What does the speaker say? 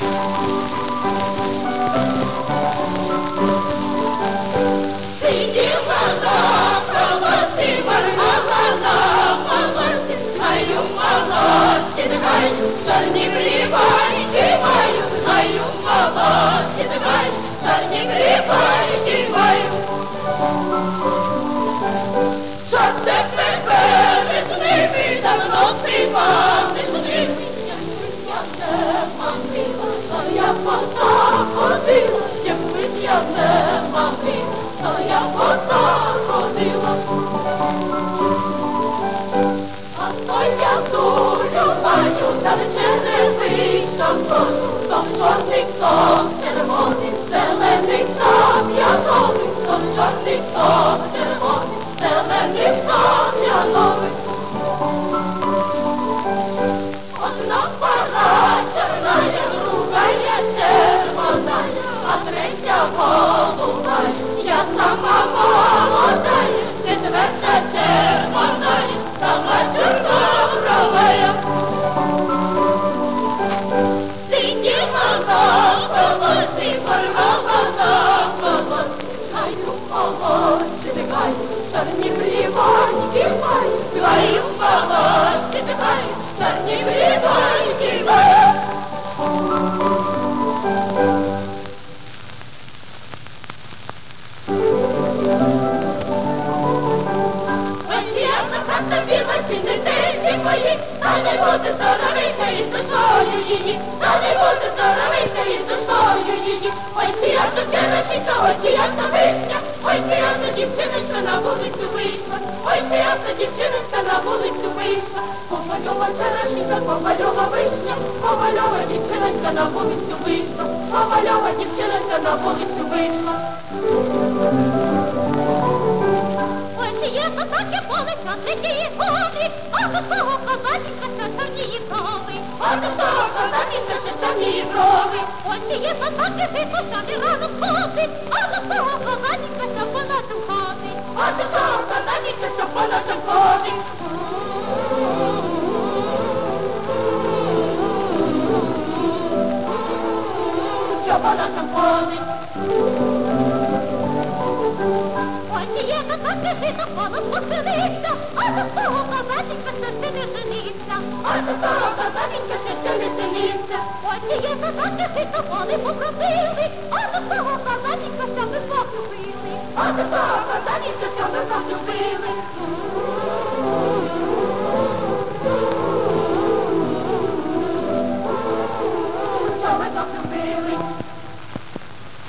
Czarni grybańki mają, mają małosy dwaj, czarni grybańki mają. Czarne перед ними давно співали з ними. Я не могила, то я пота ходила, якби я не могила, то я пота ходила. А то я долю маю, там черевичком тою, том чорний, том червоний, зелений, там яновий, том чорний, том червоний, зелений, там яновий. Одна пара черная, другая червоная, а третья голубая. Я сама молодая, четвертая червоная, сама чернобровая. Сидела на волосы, порвала на волосы, гаю волосы, гаю, чорні грибаньки маю, гаю волосы, гаю, чорні грибаньки маю. Дитинці мої, та не буде здоровенька із душою її, та не буде здоровенька із душою її. Ой, чия то черешенька, ой, чия то вишня, ой, чия то дівчиночка на вулицю вийшла, ой, чия то дівчиночка на вулицю вийшла. Помальова черешенька, помальова вишня, помальова дівчиночка на вулицю вийшла, помальова дівчиночка на вулицю вийшла. Чиє то таке поле, що третіє полі, а до того козаченька, що чорніє брови, а до того козаченька, що чорніє брови. Ой, чиє то таке жито, що не рано ходить, а до того козаченька, що по ночам ходить, а до того козаченька, що по ночам ходить. Що по ночам ходить. Чиє то таке жито, колос поселився, а до того козаченька, що ще не женився, а до того козаченька, що ще не женився. Ой, чиє то таке жито, вони покропили, а до того козаченька, що ми полюбили, а до того козаченька, що ми полюбили. Що ми полюбили.